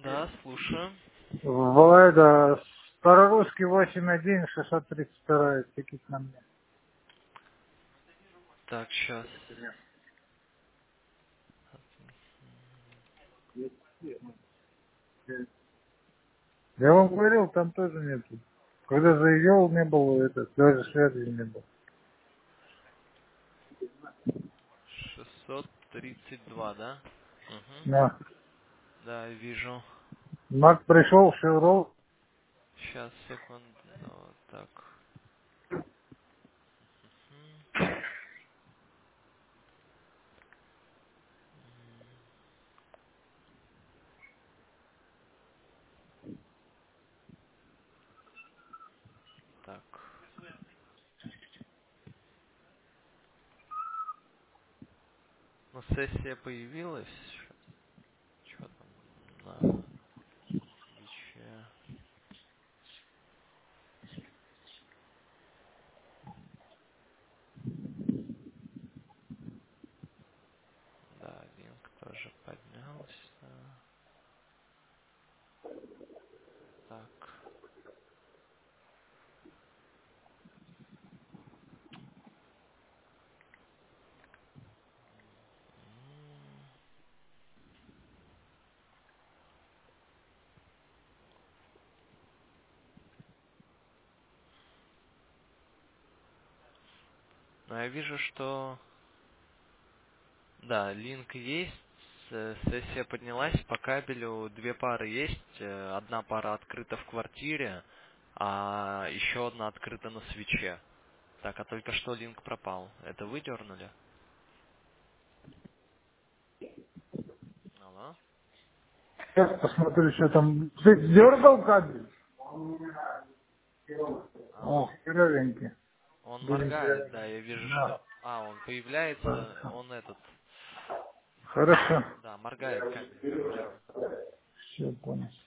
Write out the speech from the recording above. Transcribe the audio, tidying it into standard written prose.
Да, слушаю. Это, Старорусский 8.1, 632 тикет на мне. Так, сейчас. Я вам говорил, там тоже нету. Когда заезжал, не было даже связи не было. 632, да? Угу. На. Да, вижу. Мак пришел, Шеврол. Сейчас, секунду. Вот так. М, Так. Ну, сессия появилась. Что там на свече? Да, линк тоже поднялся. Так. М, Ну, я вижу, что... Да, линк есть, сессия поднялась, по кабелю две пары есть, одна пара открыта в квартире, а еще одна открыта на свече. Так, а только что линк пропал. Это вы дернули? Алло? Сейчас посмотрю, что там. Ты дергал кабель? О, Алло? херовенький. Он Будем моргает, проверять. да, я вижу, Да. что... А, он появляется, Хорошо. он этот... Хорошо. Да, моргает кабель, я вижу. Все понял.